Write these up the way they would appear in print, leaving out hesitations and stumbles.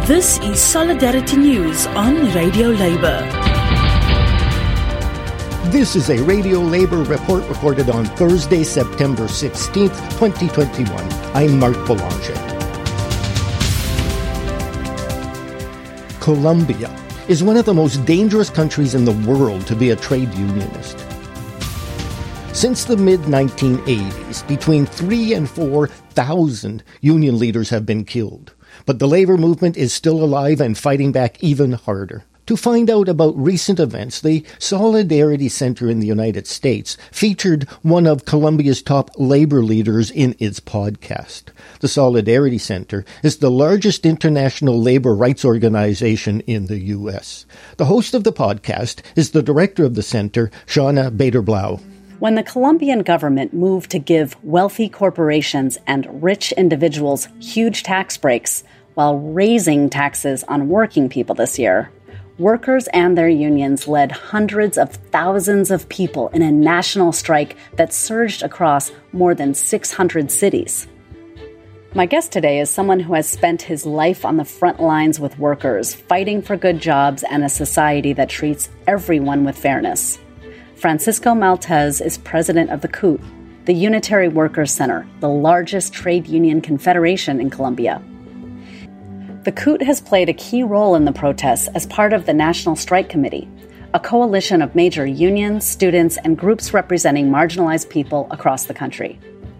This is Solidarity News on Radio Labour. This is a Radio Labour report recorded on Thursday, September 16th, 2021. I'm Mark Boulanger. Colombia is one of the most dangerous countries in the world to be a trade unionist. Since the mid-1980s, between 3,000 and 4,000 union leaders have been killed. But the labor movement is still alive and fighting back even harder. To find out about recent events, the Solidarity Center in the United States featured one of Colombia's top labor leaders in its podcast. The Solidarity Center is the largest international labor rights organization in the U.S. The host of the podcast is the director of the center, Shauna Bader-Blau. When the Colombian government moved to give wealthy corporations and rich individuals huge tax breaks while raising taxes on working people this year, workers and their unions led hundreds of thousands of people in a national strike that surged across more than 600 cities. My guest today is someone who has spent his life on the front lines with workers, fighting for good jobs and a society that treats everyone with fairness. Francisco Maltez is president of the CUT, the Unitary Workers Center, the largest trade union confederation in Colombia. The CUT has played a key role in the protests as part of the National Strike Committee, a coalition of major unions, students, and groups representing marginalized people across the country.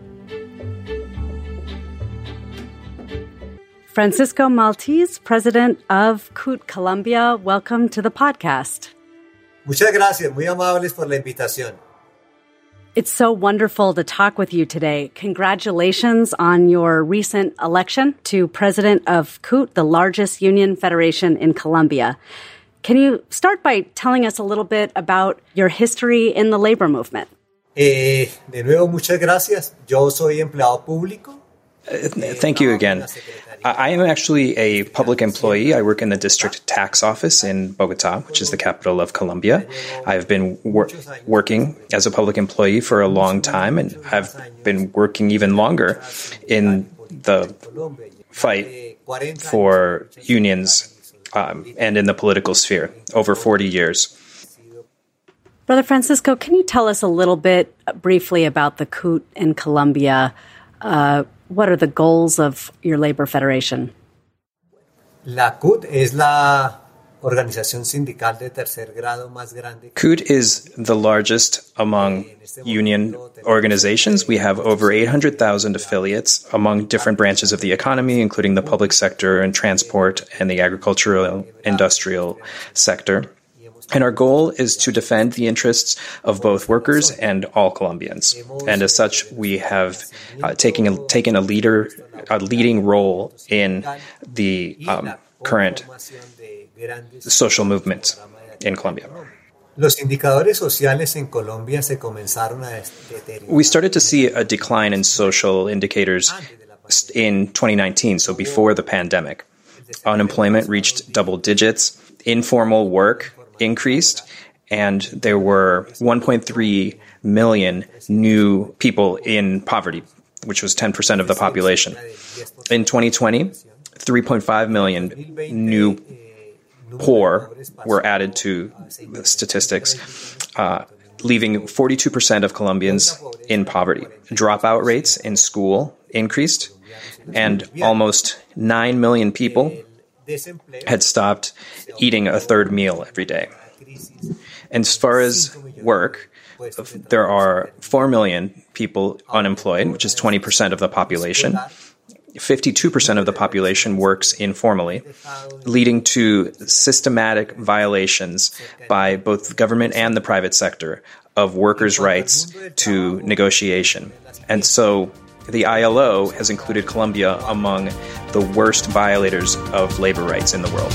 Francisco Maltez, president of CUT Colombia, welcome to the podcast. Muchas gracias, muy amables por la invitación. It's so wonderful to talk with you today. Congratulations on your recent election to president of CUT, the largest union federation in Colombia. Can you start by telling us a little bit about your history in the labor movement? De nuevo, muchas gracias. Yo soy empleado público. Thank you again. I am actually a public employee. I work in the district tax office in Bogotá, which is the capital of Colombia. I've been working as a public employee for a long time, and I've been working even longer in the fight for unions and in the political sphere, over 40 years. Brother Francisco, can you tell us a little bit briefly about the CUT in Colombia? What are the goals of your labor federation? La CUT es la organización sindical de tercer grado más grande. CUT is the largest among union organizations. We have over 800,000 affiliates among different branches of the economy, including the public sector and transport and the agricultural industrial sector. And our goal is to defend the interests of both workers and all Colombians. And as such, we have taken a leading role in the current social movement in Colombia. Los indicadores sociales en Colombia se comenzaron a deteriorar. We started to see a decline in social indicators in 2019, so before the pandemic. Unemployment reached double digits. Informal work increased, and there were 1.3 million new people in poverty, which was 10% of the population. In 2020, 3.5 million new poor were added to the statistics, leaving 42% of Colombians in poverty. Dropout rates in school increased, and almost 9 million people had stopped eating a third meal every day. And as far as work, there are 4 million people unemployed, which is 20% of the population. 52% of the population works informally, leading to systematic violations by both the government and the private sector of workers' rights to negotiation. And so the ILO has included Colombia among the worst violators of labor rights in the world.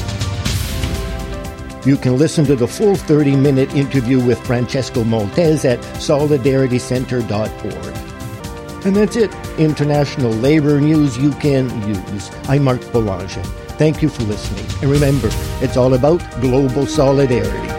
You can listen to the full 30-minute interview with Francisco Maltez at solidaritycenter.org. And that's it. International labor news you can use. I'm Mark Boulanger. Thank you for listening. And remember, it's all about global solidarity.